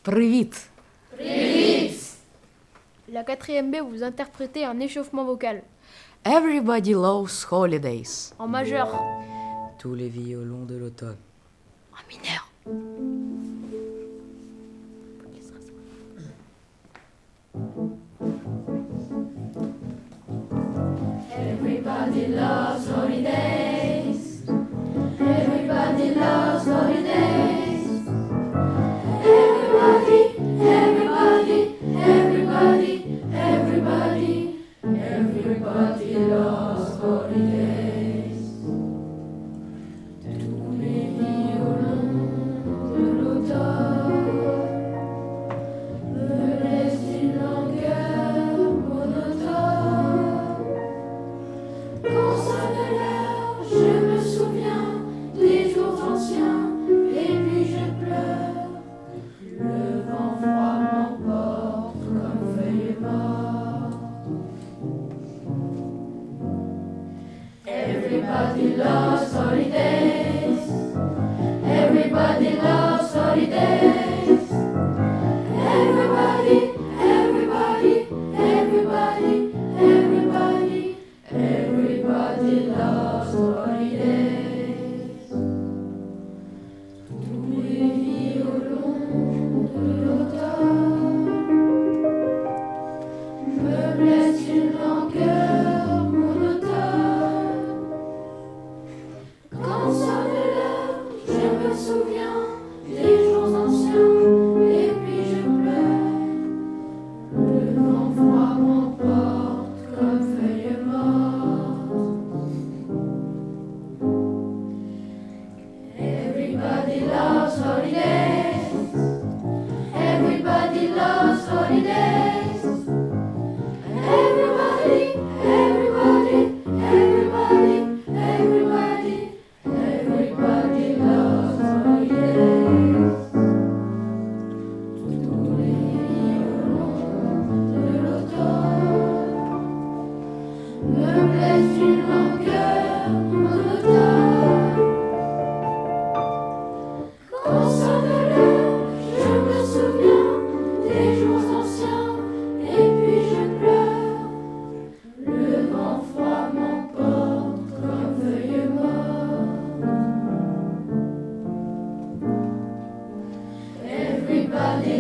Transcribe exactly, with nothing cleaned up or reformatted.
Привіт! Привit! La quatrième B, vous interprétez un échauffement vocal. Everybody loves holidays. En majeur. Tous les violons de l'automne. En mineur. Everybody loves holidays. Everybody loves holidays. Everybody, everybody, everybody, everybody, everybody loves holidays. Tous les violons de l'automne me laissent une langueur monotone. Quand sonne l'heure, je me souviens des jours anciens, et puis je pleure. Le vent froid m'emporte comme feuille morte. Everybody loves holidays. Everybody loves holidays. Everybody, everybody, everybody, everybody, everybody loves holidays. Tous les violons de l'automne me blessent une langueur monotone. Quand sonne l'heure, je me souviens des jours anciens, et puis je pleure. Le vent froid m'emporte comme feuille morte. Everybody loves holidays. Everybody loves holidays. Everybody, everybody, everybody, everybody, everybody loves holidays. Tous les violons de l'automne me blessent une langueur monotone. Quand sonne l'heure, je me souviens des jours anciens, et puis je pleure. Le vent froid m'emporte comme feuille morte. Everybody